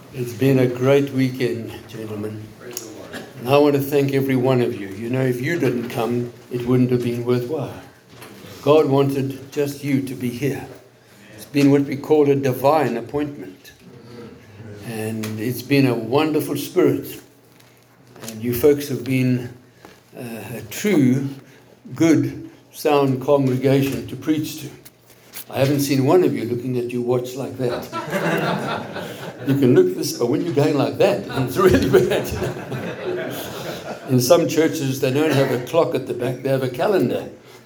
It's been a great weekend, gentlemen. And I want to thank every one of you. You know, if you didn't come, it wouldn't have been worthwhile. God wanted just you to be here. It's been what we call a divine appointment. And it's been a wonderful spirit. And you folks have been a true, good, sound congregation to preach to. I haven't seen one of you looking at your watch like that. You can look this, but when you're going like that, it's really bad. In some churches, they don't have a clock at the back, they have a calendar.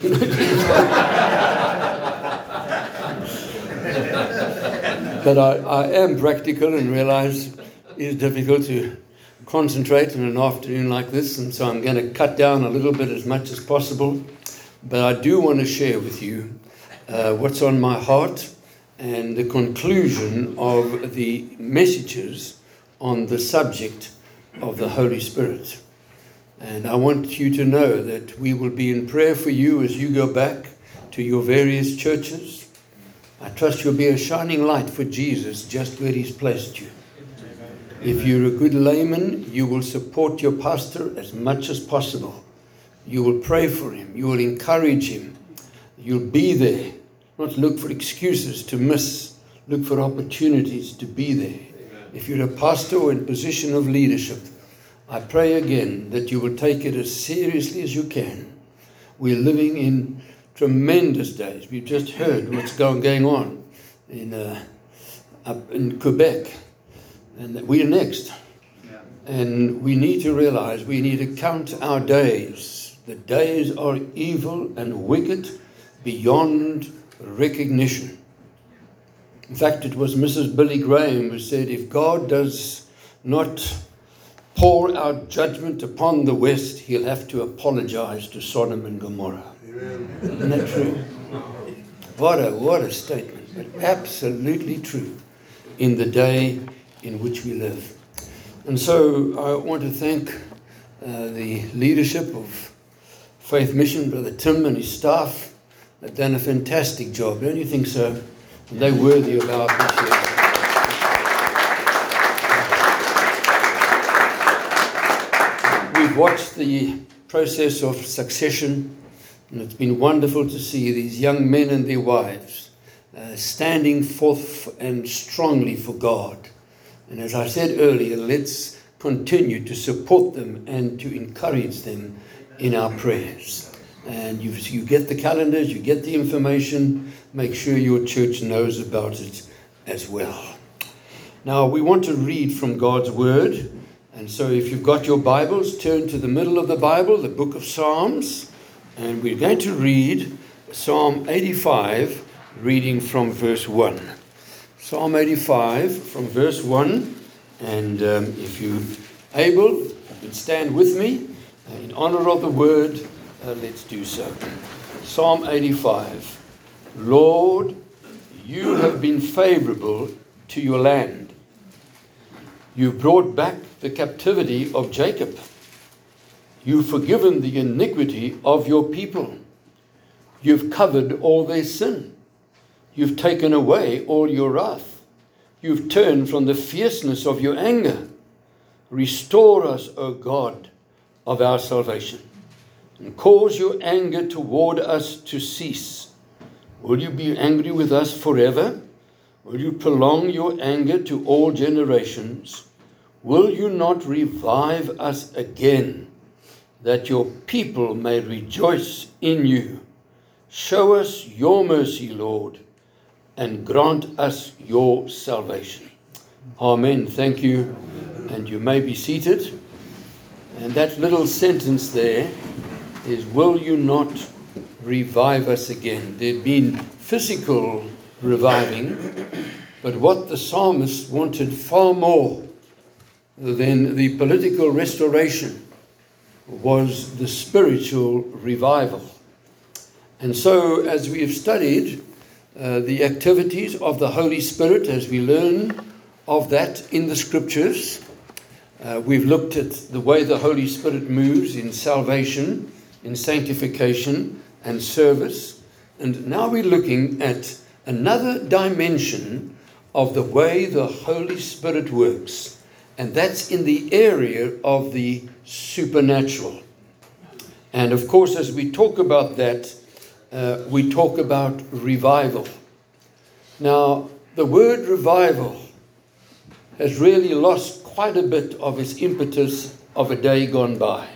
But I am practical and realize it's difficult to concentrate in an afternoon like this, and so I'm going to cut down a little bit as much as possible. But I do want to share with you what's on my heart and the conclusion of the messages on the subject of the Holy Spirit. And I want you to know that we will be in prayer for you as you go back to your various churches. I trust you'll be a shining light for Jesus just where He's placed you. If you're a good layman, you will support your pastor as much as possible. You will pray for him. You will encourage him. You'll be there. Not look for excuses to miss. Look for opportunities to be there. Amen. If you're a pastor or in position of leadership, I pray again that you will take it as seriously as you can. We're living in tremendous days. We've just heard what's going on up in Quebec. And that we're next. Yeah. And we need to realize we need to count our days. The days are evil and wicked beyond recognition. In fact, it was Mrs. Billy Graham who said, if God does not pour out judgment upon the West, He'll have to apologize to Sodom and Gomorrah. Amen. Isn't that true? What a statement, but absolutely true in the day in which we live. And so I want to thank the leadership of Faith Mission, Brother Tim and his staff. They've done a fantastic job, don't you think so? And they're worthy of our appreciation. We've watched the process of succession, and it's been wonderful to see these young men and their wives standing forth and strongly for God. And as I said earlier, let's continue to support them and to encourage them in our prayers. And you get the calendars, you get the information, make sure your church knows about it as well. Now, we want to read from God's Word. And so if you've got your Bibles, turn to the middle of the Bible, the book of Psalms. And we're going to read Psalm 85, reading from verse 1. Psalm 85 from verse 1, and if you're able, you can stand with me in honor of the word. Let's do so. Psalm 85. Lord, you have been favorable to your land. You've brought back the captivity of Jacob. You've forgiven the iniquity of your people. You've covered all their sin. You've taken away all your wrath. You've turned from the fierceness of your anger. Restore us, O God, of our salvation, and cause your anger toward us to cease. Will you be angry with us forever? Will you prolong your anger to all generations? Will you not revive us again, that your people may rejoice in you? Show us your mercy, Lord, and grant us your salvation. Amen. Thank you. And you may be seated. And that little sentence there is, will you not revive us again? There'd been physical reviving, but what the psalmist wanted far more than the political restoration was the spiritual revival. And so as we have studied the activities of the Holy Spirit, as we learn of that in the Scriptures. We've looked at the way the Holy Spirit moves in salvation, in sanctification and service. And now we're looking at another dimension of the way the Holy Spirit works. And that's in the area of the supernatural. And of course, as we talk about that, we talk about revival. Now, the word revival has really lost quite a bit of its impetus of a day gone by.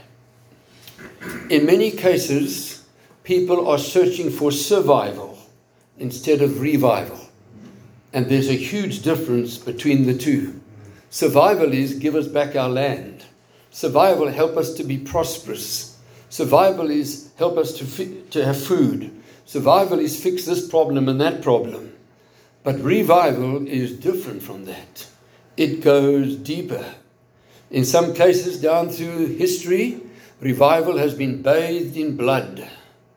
In many cases, people are searching for survival instead of revival. And there's a huge difference between the two. Survival is give us back our land. Survival help us to be prosperous. Survival is help us to have food. Survival is fix this problem and that problem. But revival is different from that. It goes deeper. In some cases down through history, revival has been bathed in blood.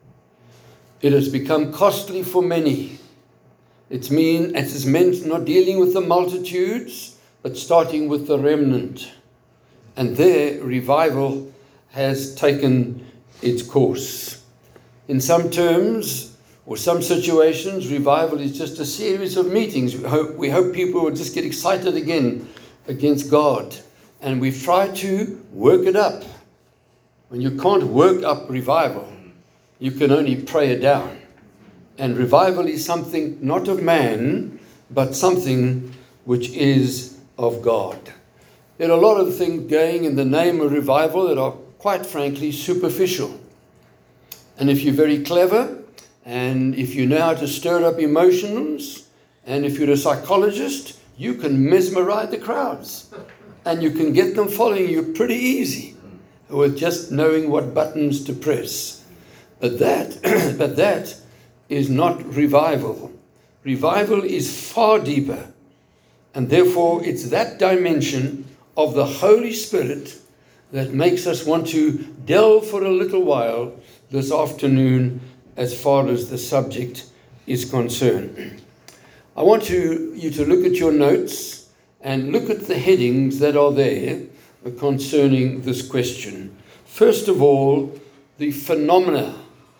It has become costly for many. It has meant not dealing with the multitudes, but starting with the remnant. And there, revival has taken its course. In some terms, or some situations, revival is just a series of meetings. We hope people will just get excited again against God. And we've tried to work it up. When you can't work up revival, you can only pray it down. And revival is something not of man, but something which is of God. There are a lot of things going in the name of revival that are, quite frankly, superficial. And if you're very clever, and if you know how to stir up emotions, and if you're a psychologist, you can mesmerize the crowds. And you can get them following you pretty easy with just knowing what buttons to press. But that is not revival. Revival is far deeper. And therefore, it's that dimension of the Holy Spirit that makes us want to delve for a little while this afternoon as far as the subject is concerned. I want you to look at your notes and look at the headings that are there concerning this question. First of all, the phenomena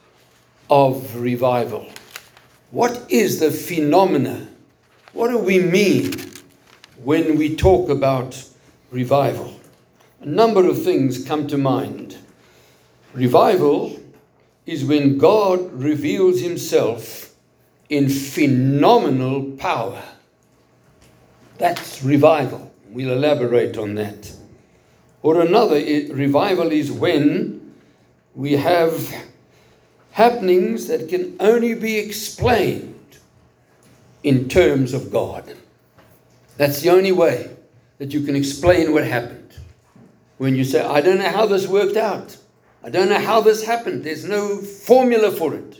of revival. What is the phenomena? What do we mean when we talk about revival? A number of things come to mind. Revival is when God reveals himself in phenomenal power. That's revival. We'll elaborate on that. Or another, revival is when we have happenings that can only be explained in terms of God. That's the only way that you can explain what happened. When you say, I don't know how this worked out. I don't know how this happened. There's no formula for it.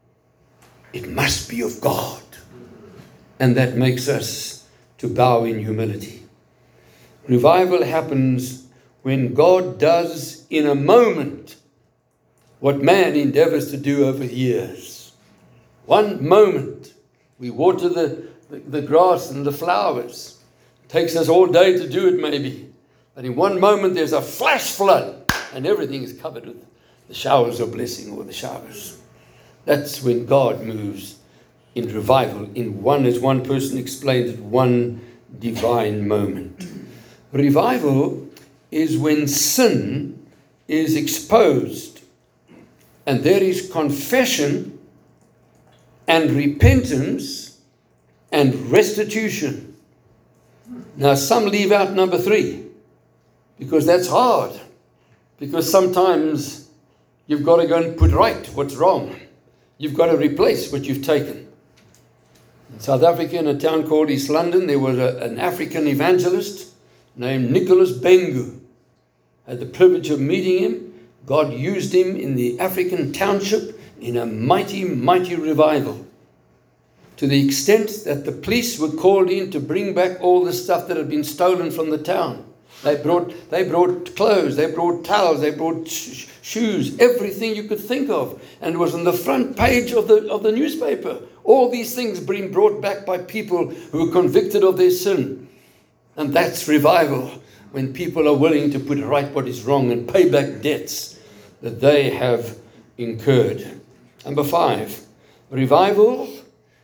It must be of God. And that makes us to bow in humility. Revival happens when God does in a moment what man endeavors to do over years. One moment, we water the grass and the flowers. It takes us all day to do it maybe. But in one moment, there's a flash flood and everything is covered with the showers of blessing or the showers. That's when God moves in revival in one, as one person explained it, one divine moment. Revival is when sin is exposed and there is confession and repentance and restitution. Now, some leave out number 3 because that's hard. Because sometimes you've got to go and put right what's wrong. You've got to replace what you've taken. In South Africa, in a town called East London, there was an African evangelist named Nicholas Bengu. I had the privilege of meeting him. God used him in the African township in a mighty, mighty revival. To the extent that the police were called in to bring back all the stuff that had been stolen from the town. They brought clothes, they brought towels, they brought shoes, everything you could think of. And it was on the front page of the newspaper. All these things being brought back by people who were convicted of their sin. And that's revival, when people are willing to put right what is wrong and pay back debts that they have incurred. Number 5, revival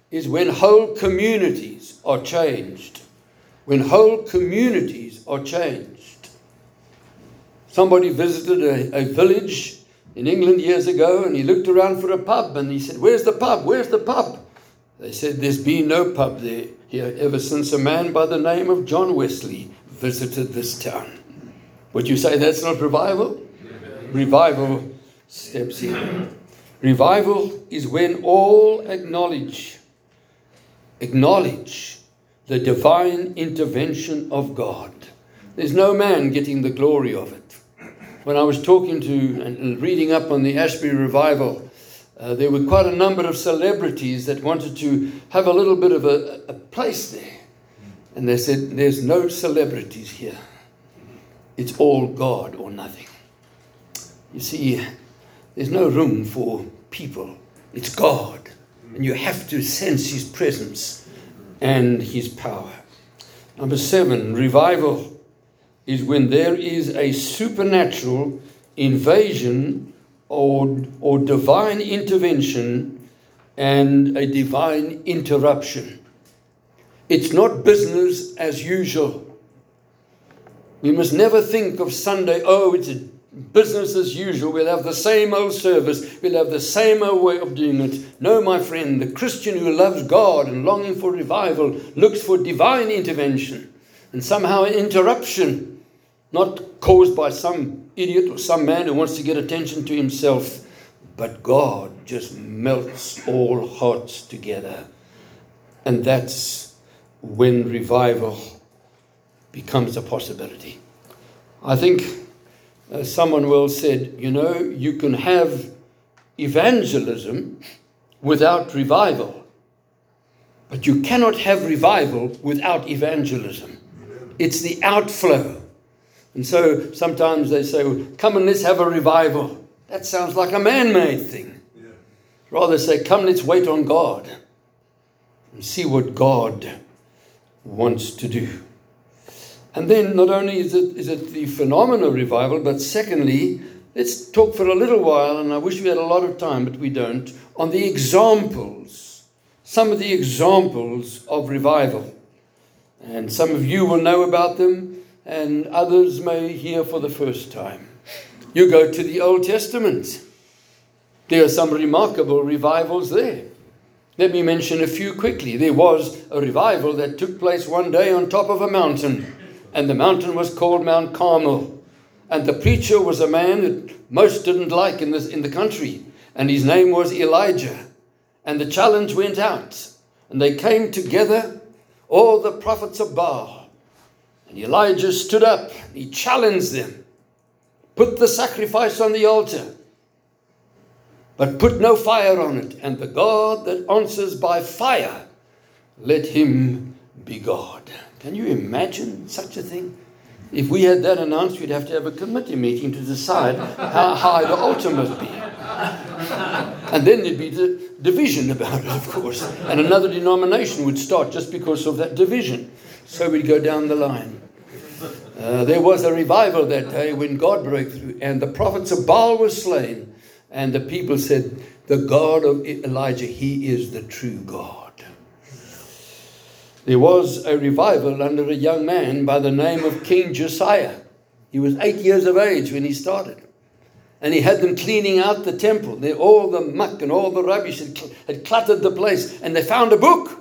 is when whole communities are changed. When whole communities are changed. Somebody visited a village in England years ago, and he looked around for a pub, and he said, "Where's the pub? Where's the pub?" They said, "There's been no pub there here ever since a man by the name of John Wesley visited this town." Would you say that's not revival? Revival steps in. Revival is when all acknowledge the divine intervention of God. There's no man getting the glory of it. When I was talking to and reading up on the Ashbury revival, there were quite a number of celebrities that wanted to have a little bit of a place there. And they said, "There's no celebrities here. It's all God or nothing." You see, there's no room for people. It's God. And you have to sense His presence and His power. Number 7, revival is when there is a supernatural invasion or divine intervention and a divine interruption. It's not business as usual. We must never think of Sunday, it's a business as usual. We'll have the same old service. We'll have the same old way of doing it. No, my friend, the Christian who loves God and longing for revival looks for divine intervention and somehow an interruption, not caused by some idiot or some man who wants to get attention to himself, but God just melts all hearts together. And that's when revival becomes a possibility. I think someone well said, you can have evangelism without revival, but you cannot have revival without evangelism. It's the outflow. And so sometimes they say, "Well, come and let's have a revival." That sounds like a man-made thing. Yeah. Rather say, "Come, let's wait on God and see what God wants to do." And then not only is it the phenomenal revival, but secondly, let's talk for a little while, and I wish we had a lot of time, but we don't, on the examples, some of the examples of revival. And some of you will know about them, and others may hear for the first time. You go to the Old Testament. There are some remarkable revivals there. Let me mention a few quickly. There was a revival that took place one day on top of a mountain, and the mountain was called Mount Carmel. And the preacher was a man that most didn't like in the country, and his name was Elijah. And the challenge went out, and they came together, all the prophets of Baal. And Elijah stood up, he challenged them. Put the sacrifice on the altar, but put no fire on it. And the God that answers by fire, let him be God. Can you imagine such a thing? If we had that announced, we'd have to have a committee meeting to decide how high the altar must be. And then there'd be the division about it, of course. And another denomination would start just because of that division. So we'd go down the line. There was a revival that day when God broke through, and the prophets of Baal were slain. And the people said, "The God of Elijah, He is the true God." There was a revival under a young man by the name of King Josiah. He was 8 years of age when he started. And he had them cleaning out the temple. All the muck and all the rubbish had cluttered the place. And they found a book.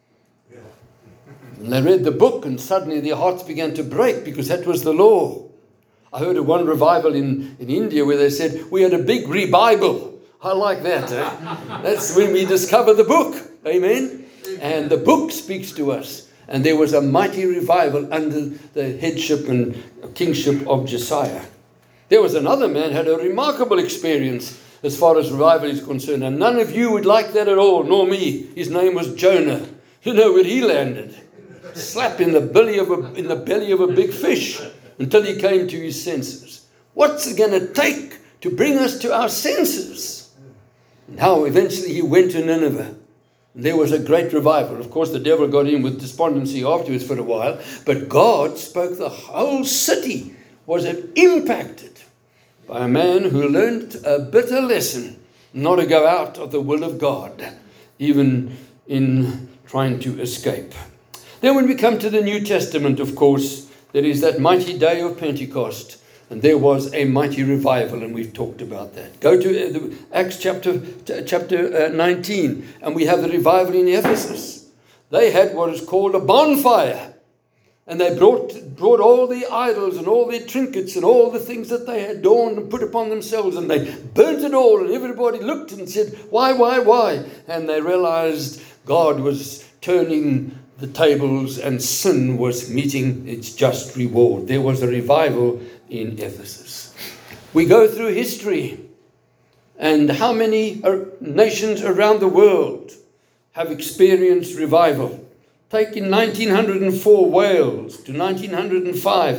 And they read the book, and suddenly their hearts began to break, because that was the law. I heard of one revival in India where they said, "We had a big rebible." I like that. That's when we discover the book. Amen. And the book speaks to us. And there was a mighty revival under the headship and kingship of Josiah. There was another man who had a remarkable experience as far as revival is concerned. And none of you would like that at all, nor me. His name was Jonah. You know where he landed? Slap in the belly of a big fish, until he came to his senses. What's it going to take to bring us to our senses? And how eventually he went to Nineveh. There was a great revival. Of course, the devil got in with despondency afterwards for a while, but God spoke. The whole city was impacted by a man who learned a bitter lesson, not to go out of the will of God, even in trying to escape. Then when we come to the New Testament, of course, there is that mighty day of Pentecost, and there was a mighty revival, and we've talked about that. Go to Acts chapter 19, and we have the revival in Ephesus. They had what is called a bonfire, and they brought all the idols and all their trinkets and all the things that they had adorned and put upon themselves, and they burnt it all, and everybody looked and said, why? And they realized God was turning the tables and sin was meeting its just reward. There was a revival in Ephesus. We go through history, and how many nations around the world have experienced revival? Take in 1904 Wales to 1905,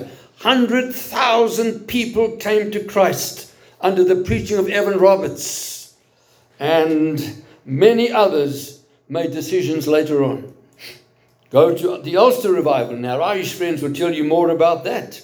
100,000 people came to Christ under the preaching of Evan Roberts, and many others made decisions later on. Go to the Ulster Revival. Now, Irish friends will tell you more about that.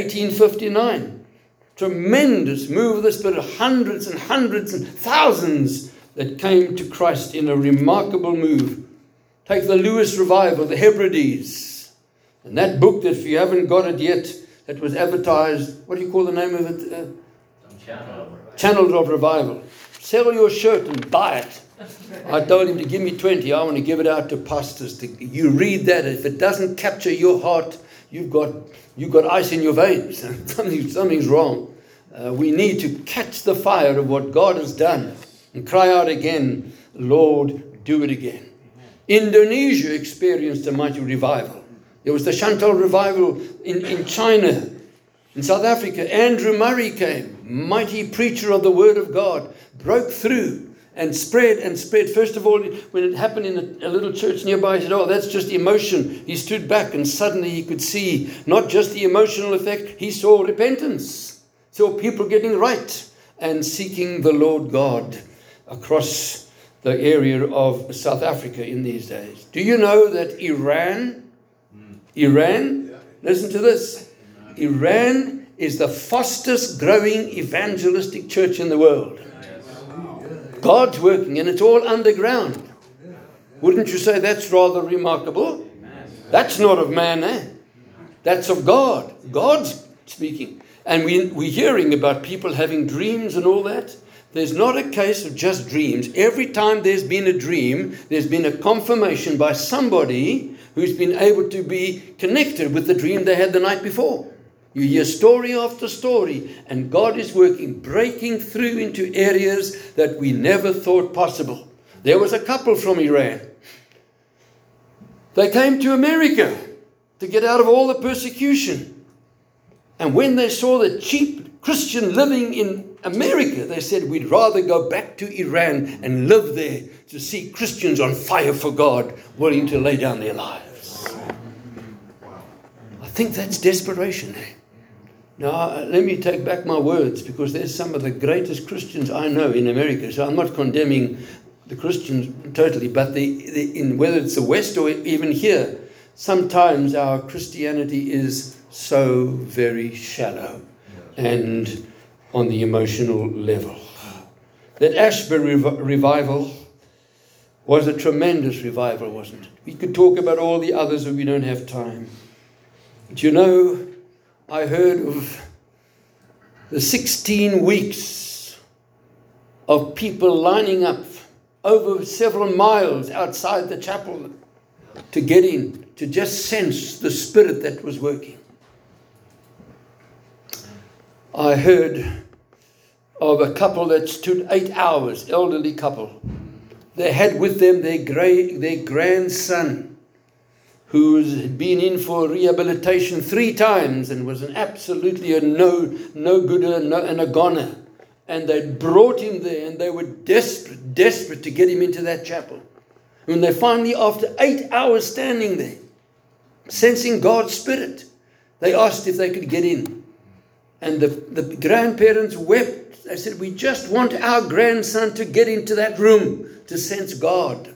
1859. Tremendous move of the Spirit. Hundreds and hundreds and thousands that came to Christ in a remarkable move. Take the Lewis Revival, the Hebrides. And that book, that if you haven't got it yet, that was advertised, what do you call the name of it? Channels of Revival. Sell your shirt and buy it. I told him to give me 20. I want to give it out to pastors. You read that. If it doesn't capture your heart, you've got ice in your veins. Something's wrong. We need to catch the fire of what God has done and cry out again, Lord, do it again. Indonesia experienced a mighty revival. There was the Chantal revival in China. In South Africa, Andrew Murray came, mighty preacher of the Word of God, broke through and spread. First of all, when it happened in a little church nearby, he said, oh, that's just emotion. He stood back, and suddenly he could see not just the emotional effect, he saw repentance, saw people getting right and seeking the Lord God across the area of South Africa in these days. Do you know that Iran, listen to this, Iran is the fastest growing evangelistic church in the world. God's working, and it's all underground. Wouldn't you say that's rather remarkable? That's not of man, eh? That's of God. God's speaking. And we're hearing about people having dreams and all that. There's not a case of just dreams. Every time there's been a dream, there's been a confirmation by somebody who's been able to be connected with the dream they had the night before. You hear story after story, and God is working, breaking through into areas that we never thought possible. There was a couple from Iran. They came to America to get out of all the persecution. And when they saw the cheap Christian living in America, they said, we'd rather go back to Iran and live there to see Christians on fire for God, willing to lay down their lives. I think that's desperation, eh? Now, let me take back my words, because there's some of the greatest Christians I know in America. So I'm not condemning the Christians totally, but in whether it's the West or even here, sometimes our Christianity is so very shallow and on the emotional level. That Ashbury revival was a tremendous revival, wasn't it? We could talk about all the others, but we don't have time. But you know, I heard of the 16 weeks of people lining up over several miles outside the chapel to get in, to just sense the Spirit that was working. I heard of a couple that stood 8 hours, elderly couple. They had with them their grandson, who's been in for rehabilitation 3 times and was absolutely a no gooder and a goner. And they brought him there, and they were desperate to get him into that chapel. When they finally, after 8 hours standing there, sensing God's Spirit, they asked if they could get in. And the grandparents wept. They said, we just want our grandson to get into that room to sense God.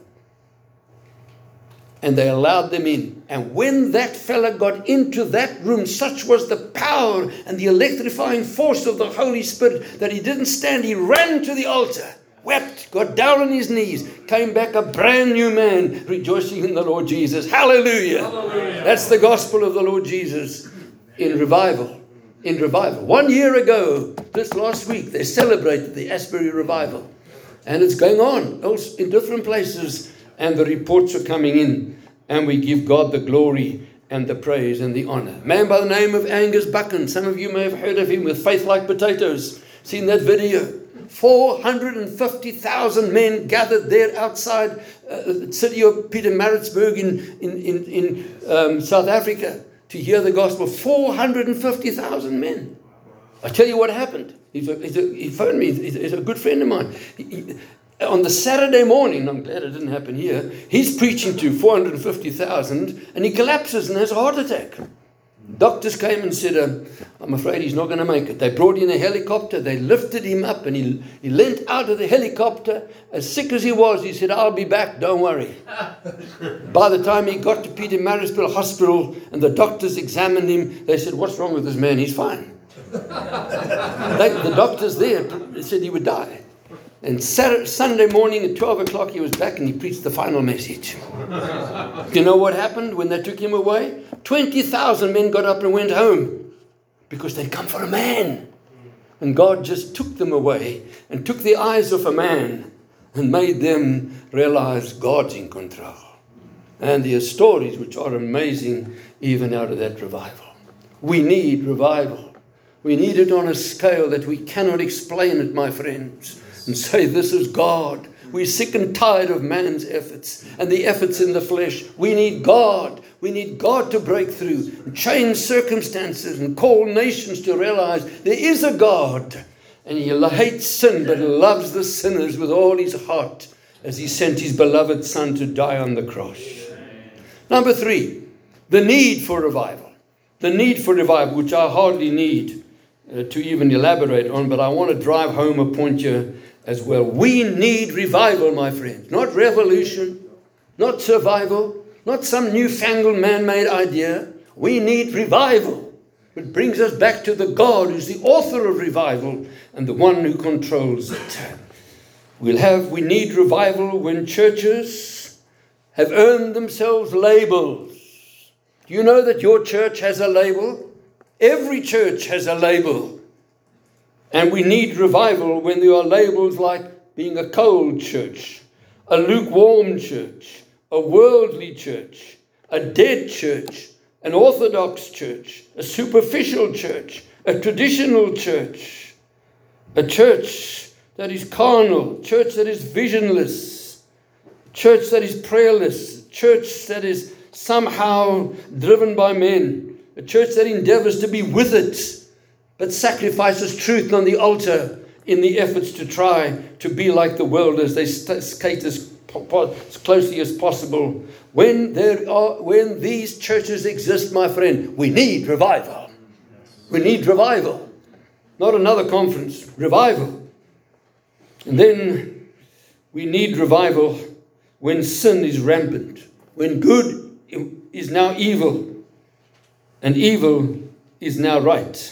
And they allowed them in. And when that fella got into that room, such was the power and the electrifying force of the Holy Spirit that he didn't stand. He ran to the altar wept, got down on his knees, came back a brand new man, rejoicing in the Lord Jesus. Hallelujah. Hallelujah. That's the gospel of the Lord Jesus in revival. In revival. 1 year ago, this last week, they celebrated the Asbury revival. And it's going on in different places. And the reports are coming in. And we give God the glory and the praise and the honor. A man by the name of Angus Buchan. Some of you may have heard of him with Faith Like Potatoes. Seen that video. 450,000 men gathered there outside the city of Pietermaritzburg in South Africa to hear the gospel. 450,000 men. I tell you what happened. He phoned me. He's a good friend of mine. On the Saturday morning, I'm glad it didn't happen here, he's preaching to 450,000 and he collapses and has a heart attack. Doctors came and said, I'm afraid he's not going to make it. They brought in a helicopter. They lifted him up and he leant out of the helicopter. As sick as he was, he said, I'll be back, don't worry. By the time he got to Pietermaritzburg Hospital and the doctors examined him, they said, what's wrong with this man? He's fine. The doctors there said he would die. And Sunday morning at 12 o'clock, he was back and he preached the final message. Do you know what happened when they took him away? 20,000 men got up and went home because they'd come for a man. And God just took them away and took the eyes off a man and made them realize God's in control. And there are stories which are amazing even out of that revival. We need revival. We need it on a scale that we cannot explain it, my friends. And say, this is God. We're sick and tired of man's efforts and the efforts in the flesh. We need God. We need God to break through and change circumstances and call nations to realize there is a God. And he hates sin, but loves the sinners with all his heart as he sent his beloved Son to die on the cross. Number 3, the need for revival. The need for revival, which I hardly need to even elaborate on, but I want to drive home a point here as well. We need revival, my friends. Not revolution, not survival, not some newfangled man-made idea. We need revival. It brings us back to the God who's the author of revival and the one who controls it. We need revival when churches have earned themselves labels. Do you know that your church has a label? Every church has a label. And we need revival when there are labels like being a cold church, a lukewarm church, a worldly church, a dead church, an orthodox church, a superficial church, a traditional church, a church that is carnal, church that is visionless, church that is prayerless, church that is somehow driven by men, a church that endeavors to be with it, but sacrifices truth on the altar in the efforts to try to be like the world as they skate as closely as possible. When these churches exist, my friend, we need revival. We need revival. Not another conference, revival. And then we need revival when sin is rampant, when good is now evil, and evil is now right.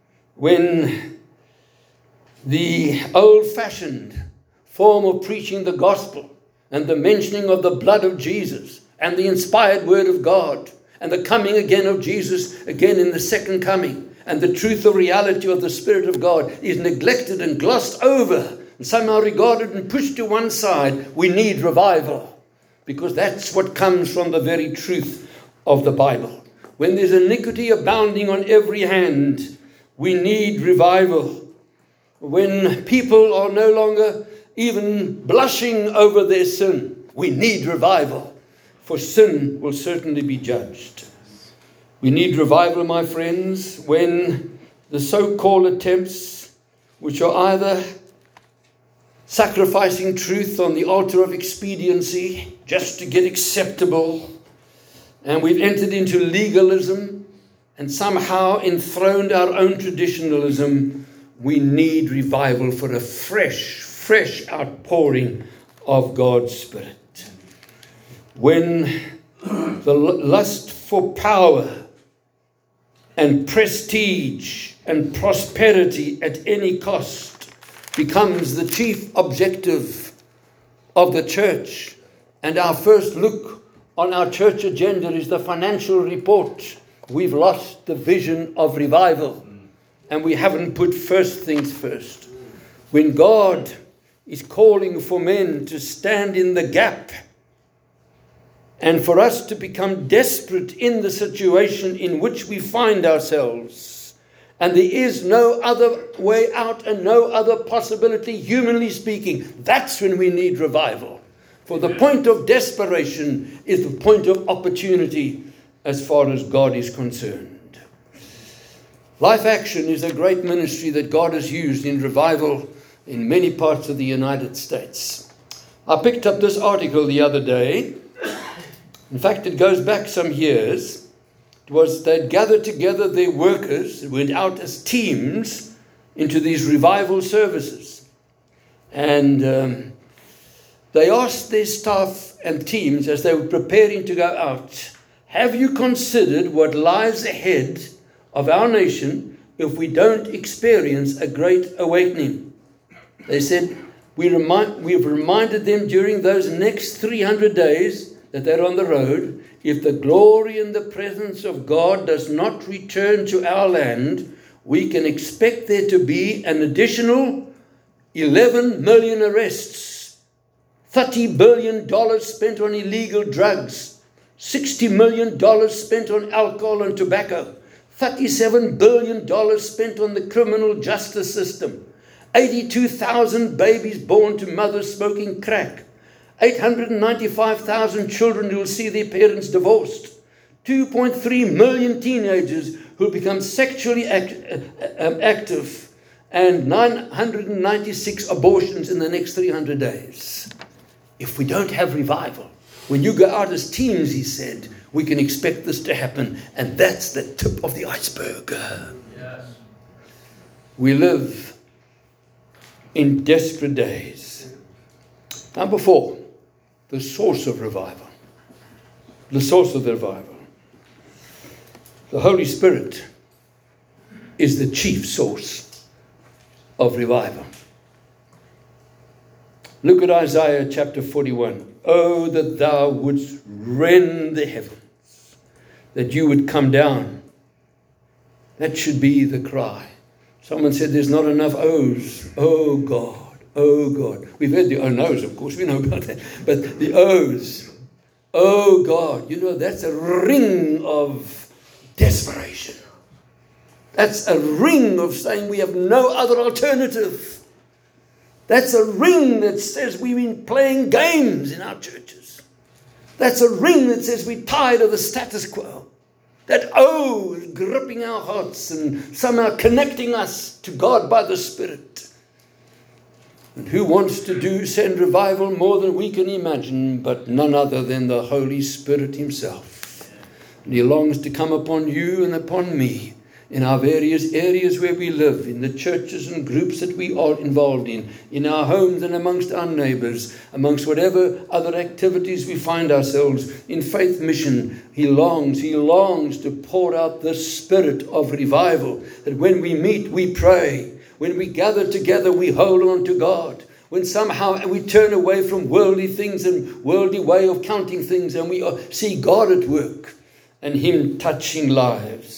When the old-fashioned form of preaching the gospel and the mentioning of the blood of Jesus and the inspired word of God and the coming again of Jesus again in the second coming and the truth or reality of the Spirit of God is neglected and glossed over and somehow regarded and pushed to one side, we need revival, because that's what comes from the very truth of the Bible. When there's iniquity abounding on every hand, we need revival. When people are no longer even blushing over their sin, we need revival, for sin will certainly be judged. We need revival, my friends, when the so-called attempts, which are either sacrificing truth on the altar of expediency just to get acceptable, and we've entered into legalism and somehow enthroned our own traditionalism, we need revival for a fresh outpouring of God's Spirit. When the lust for power and prestige and prosperity at any cost becomes the chief objective of the church. And our first look on our church agenda is the financial report. We've lost the vision of revival, and we haven't put first things first. When God is calling for men to stand in the gap, and for us to become desperate in the situation in which we find ourselves, and there is no other way out and no other possibility, humanly speaking, that's when we need revival. For the point of desperation is the point of opportunity as far as God is concerned. Life Action is a great ministry that God has used in revival in many parts of the United States. I picked up this article the other day. In fact, it goes back some years. It was they'd gathered together their workers, went out as teams into these revival services. And they asked their staff and teams as they were preparing to go out, have you considered what lies ahead of our nation if we don't experience a great awakening? They said, we've reminded them during those next 300 days that they're on the road, if the glory and the presence of God does not return to our land, we can expect there to be an additional 11 million arrests, $30 billion spent on illegal drugs, $60 million spent on alcohol and tobacco, $37 billion spent on the criminal justice system, 82,000 babies born to mothers smoking crack, 895,000 children who will see their parents divorced, 2.3 million teenagers who will become sexually active, and 996 abortions in the next 300 days. If we don't have revival, when you go out as teams, he said, we can expect this to happen. And that's the tip of the iceberg. Yes. We live in desperate days. Number 4, the source of revival. The source of the revival. The Holy Spirit is the chief source of revival. Look at Isaiah chapter 41. Oh, that thou wouldst rend the heavens, that you would come down. That should be the cry. Someone said there's not enough O's. Oh God, oh God. We've heard the oh no's, of course, we know about that. But the O's. Oh God, you know, that's a ring of desperation. That's a ring of saying we have no other alternative. That's a ring that says we've been playing games in our churches. That's a ring that says we're tired of the status quo. That O is gripping our hearts and somehow connecting us to God by the Spirit. And who wants to send revival more than we can imagine, but none other than the Holy Spirit himself. And he longs to come upon you and upon me in our various areas where we live, in the churches and groups that we are involved in our homes and amongst our neighbors, amongst whatever other activities we find ourselves in faith mission. He longs to pour out the spirit of revival, that when we meet, we pray. When we gather together, we hold on to God. When somehow we turn away from worldly things and worldly way of counting things, and we see God at work and him touching lives.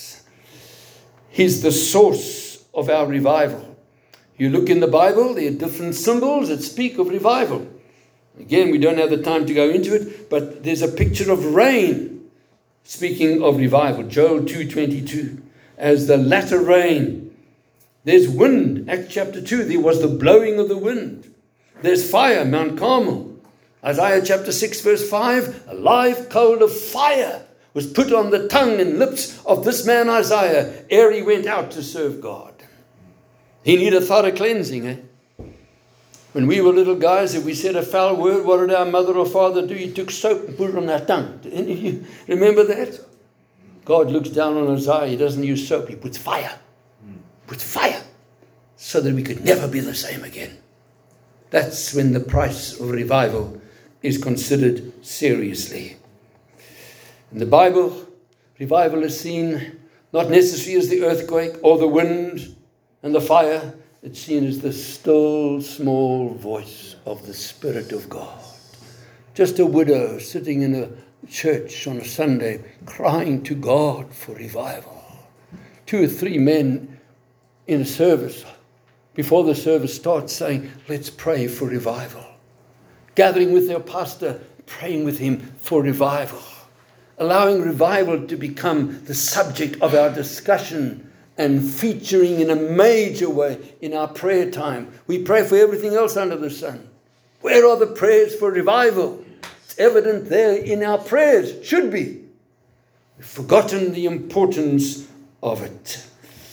He's the source of our revival. You look in the Bible, there are different symbols that speak of revival. Again, we don't have the time to go into it, but there's a picture of rain speaking of revival. Joel 2:22, as the latter rain. There's wind, Acts chapter 2, there was the blowing of the wind. There's fire, Mount Carmel. Isaiah chapter 6 verse 5, a live coal of fire was put on the tongue and lips of this man Isaiah ere he went out to serve God. He needed a thorough cleansing. When we were little guys, if we said a foul word, what did our mother or father do? He took soap and put it on our tongue. Do any of you remember that? God looks down on Isaiah. He doesn't use soap. He puts fire. Puts fire. So that we could never be the same again. That's when the price of revival is considered seriously. In the Bible, revival is seen not necessarily as the earthquake or the wind and the fire. it's seen as the still small voice of the Spirit of God. Just a widow sitting in a church on a Sunday crying to God for revival. 2 or 3 men in a service, before the service starts, saying, let's pray for revival. Gathering with their pastor, praying with him for revival. Allowing revival to become the subject of our discussion and featuring in a major way in our prayer time. We pray for everything else under the sun. Where are the prayers for revival? It's evident there in our prayers. Should be. We've forgotten the importance of it.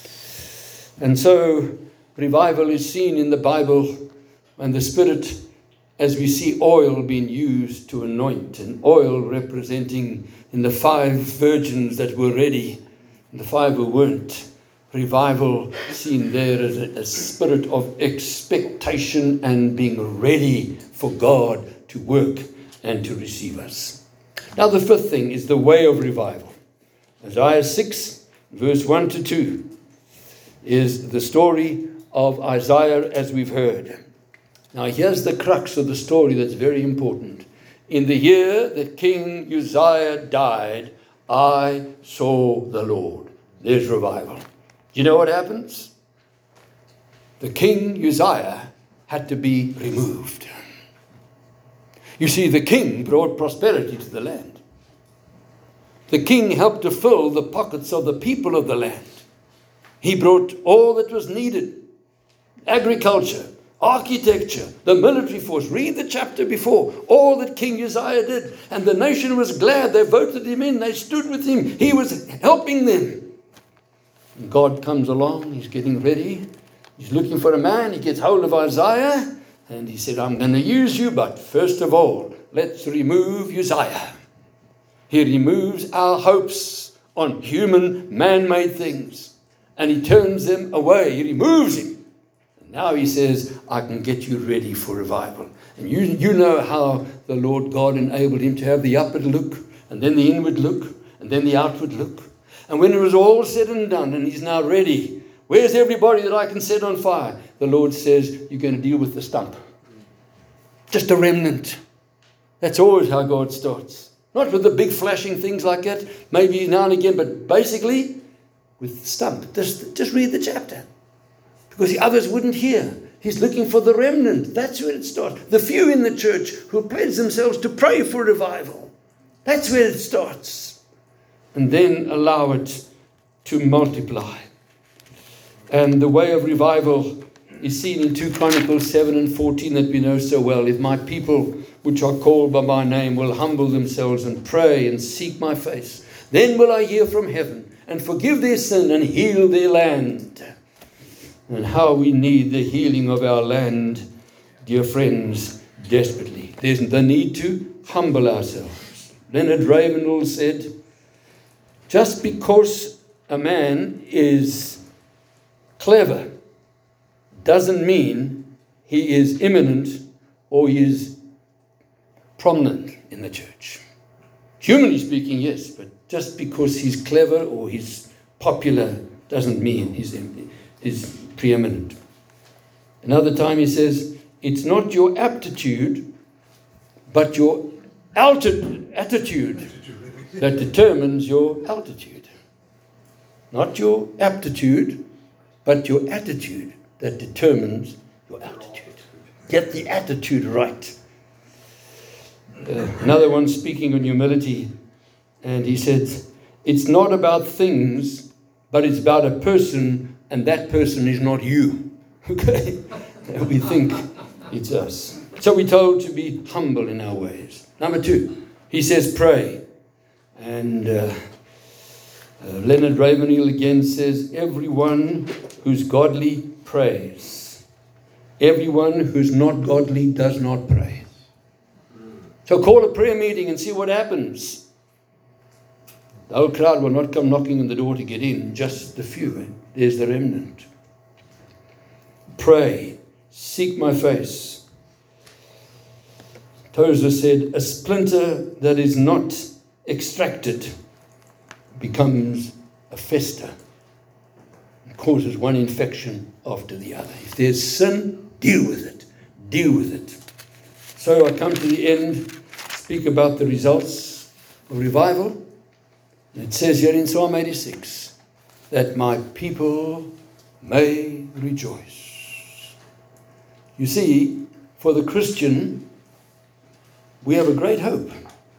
And so revival is seen in the Bible, and the Spirit, as we see oil being used to anoint, and oil representing in the 5 virgins that were ready, and the 5 who weren't. Revival seen there as a spirit of expectation and being ready for God to work and to receive us. Now the 5th thing is the way of revival. Isaiah 6, verse 1 to 2, is the story of Isaiah as we've heard. Now here's the crux of the story that's very important. In the year that King Uzziah died, I saw the Lord. There's revival. Do you know what happens? The King Uzziah had to be removed. You see, the king brought prosperity to the land. The king helped to fill the pockets of the people of the land. He brought all that was needed. Agriculture, architecture, the military force. Read the chapter before. All that King Uzziah did. And the nation was glad. They voted him in. They stood with him. He was helping them. And God comes along. He's getting ready. He's looking for a man. He gets hold of Isaiah. And he said, I'm going to use you. But first of all, let's remove Uzziah. He removes our hopes on human, man-made things. And he turns them away. He removes him. And now he says, I can get you ready for revival. And you know how the Lord God enabled him to have the upward look, and then the inward look, and then the outward look. And when it was all said and done, and he's now ready, where's everybody that I can set on fire? The Lord says, you're going to deal with the stump. Just a remnant. That's always how God starts. Not with the big flashing things like that, maybe now and again, but basically with the stump. Just read the chapter. Because the others wouldn't hear. He's looking for the remnant. That's where it starts. The few in the church who pledge themselves to pray for revival. That's where it starts. And then allow it to multiply. And the way of revival is seen in 2 Chronicles 7 and 14 that we know so well. If my people, which are called by my name, will humble themselves and pray and seek my face, then will I hear from heaven and forgive their sin and heal their land. And how we need the healing of our land, dear friends, desperately. There's the need to humble ourselves. Leonard Ravenhill said, just because a man is clever doesn't mean he is eminent or he is prominent in the church. Humanly speaking, yes, but just because he's clever or he's popular doesn't mean he's preeminent. Another time he says, it's not your aptitude, but your attitude that determines your altitude. Not your aptitude, but your attitude that determines your altitude. Get the attitude right. Another one speaking on humility, and he said, it's not about things, but it's about a person, and that person is not you. Okay? And we think it's us. So we're told to be humble in our ways. Number 2, he says pray. And Leonard Ravenhill again says, everyone who's godly prays. Everyone who's not godly does not pray. So call a prayer meeting and see what happens. The whole crowd will not come knocking on the door to get in, just the few. There's the remnant. Pray, seek my face. Tozer said, a splinter that is not extracted becomes a fester. causes one infection after the other. If there's sin, deal with it. Deal with it. So I come to the end, speak about the results of revival. It says here in Psalm 86, that my people may rejoice. You see, for the Christian, we have a great hope.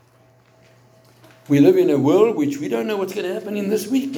We live in a world which we don't know what's going to happen in this week.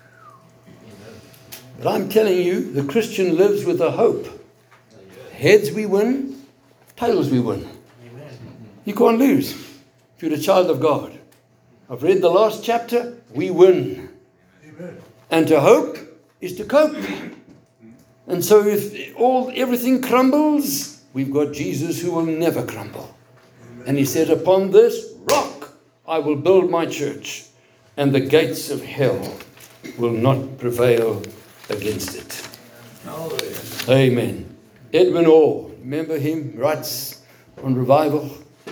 But I'm telling you, the Christian lives with a hope. Heads we win, tails we win. You can't lose if you're a child of God. I've read the last chapter, we win. And to hope is to cope. And so if everything crumbles, we've got Jesus who will never crumble. And he said, upon this rock I will build my church, and the gates of hell will not prevail against it. Amen. Edwin Orr, remember him, writes on revival.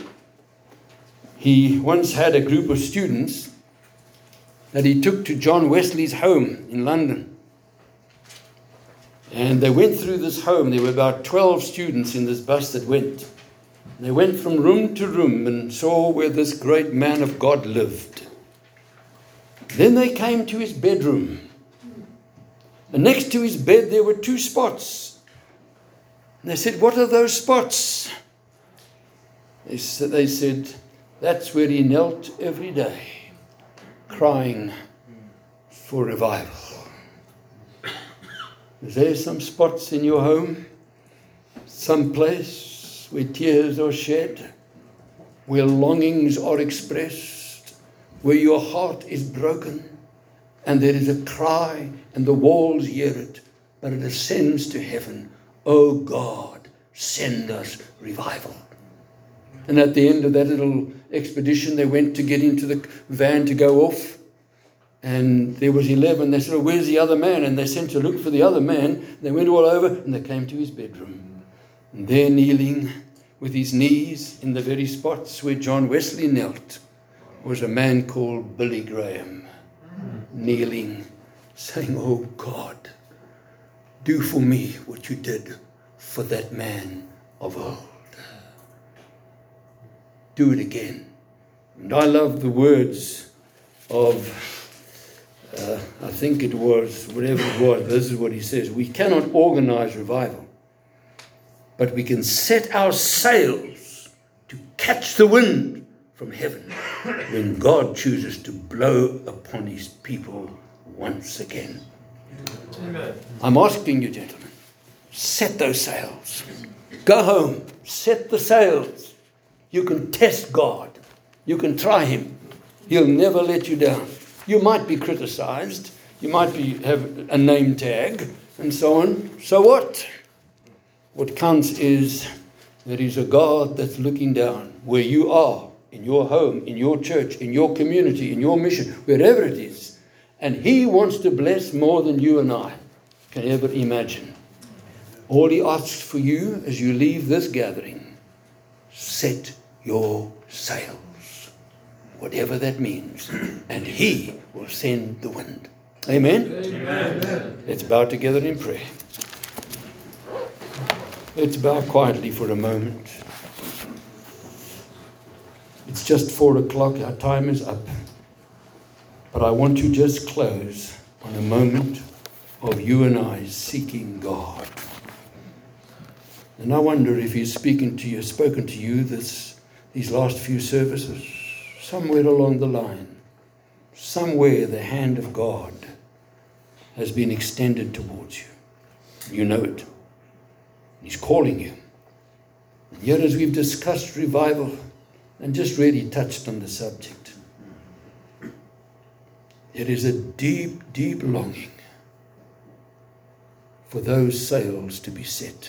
He once had a group of students that he took to John Wesley's home in London. And they went through this home. There were about 12 students in this bus that went. They went from room to room and saw where this great man of God lived. Then they came to his bedroom. And next to his bed there were 2 spots. And they said, what are those spots? They said, that's where he knelt every day, crying for revival. Is there some spots in your home? Some place where tears are shed, where longings are expressed, where your heart is broken, and there is a cry, and the walls hear it, but it ascends to heaven. Oh God, send us revival. And at the end of that little expedition, they went to get into the van to go off. And there was 11. They said, oh, where's the other man? And they sent to look for the other man. They went all over and they came to his bedroom. And there, kneeling with his knees in the very spots where John Wesley knelt, was a man called Billy Graham, kneeling, saying, oh God, do for me what you did for that man of old. Do it again. And I love the words of, I think it was, whatever it was, this is what he says. We cannot organize revival, but we can set our sails to catch the wind from heaven when God chooses to blow upon his people once again. Amen. I'm asking you, gentlemen, set those sails. Go home, set the sails. You can test God. You can try him. He'll never let you down. You might be criticized. You might have a name tag and so on. So what? What counts is there is a God that's looking down where you are, in your home, in your church, in your community, in your mission, wherever it is. And he wants to bless more than you and I can ever imagine. All he asks for you as you leave this gathering, set your sails, whatever that means, and he will send the wind. Amen? Amen. Let's bow together in prayer. Let's bow quietly for a moment. It's just 4 o'clock. Our time is up. But I want to just close on a moment of you and I seeking God. And I wonder if he's spoken to you these last few services, somewhere along the line, somewhere the hand of God has been extended towards you. You know it. He's calling you. And yet, as we've discussed revival and just really touched on the subject, there is a deep, deep longing for those sails to be set.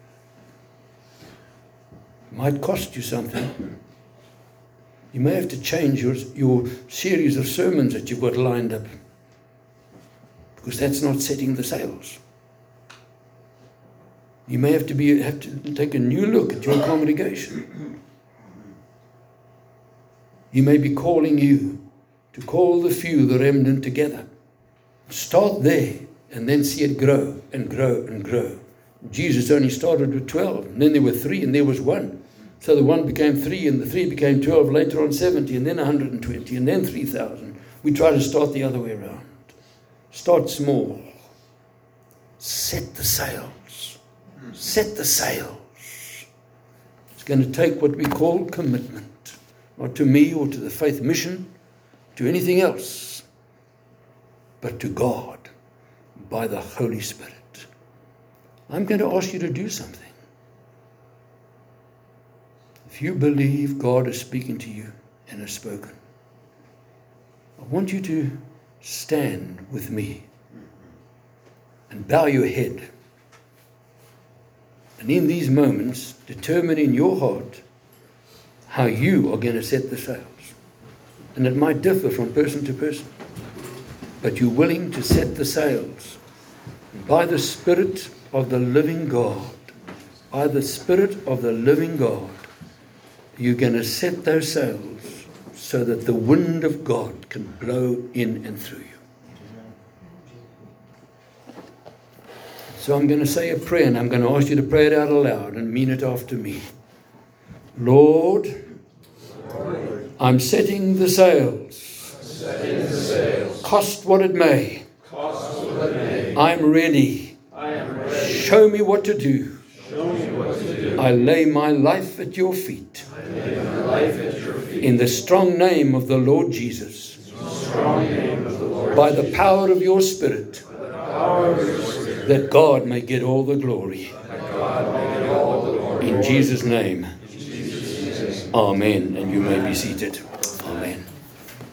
It might cost you something. You may have to change your series of sermons that you've got lined up, because that's not setting the sails. You may have to take a new look at your congregation. He may be calling you to call the few, the remnant, together. Start there and then see it grow and grow and grow. Jesus only started with 12, and then there were 3, and there was 1. So the 1 became 3, and the 3 became 12, later on 70, and then 120, and then 3,000. We try to start the other way around. Start small. Set the sails. Set the sails. It's going to take what we call commitment. Not to me or to the faith mission, to anything else, but to God by the Holy Spirit. I'm going to ask you to do something. If you believe God is speaking to you and has spoken, I want you to stand with me and bow your head. And in these moments, determine in your heart how you are going to set the sails. And it might differ from person to person, but you're willing to set the sails. And by the Spirit of the living God, by the Spirit of the living God, you're going to set those sails so that the wind of God can blow in and through you. So I'm going to say a prayer, and I'm going to ask you to pray it out aloud and mean it after me. Lord, I'm setting the sails. Cost what it may. I'm ready. Show me what to do. I lay my life at your feet. In the strong name of the Lord Jesus. By the power of your Spirit. That God may get all the glory. In Jesus' name. Amen. And you may be seated.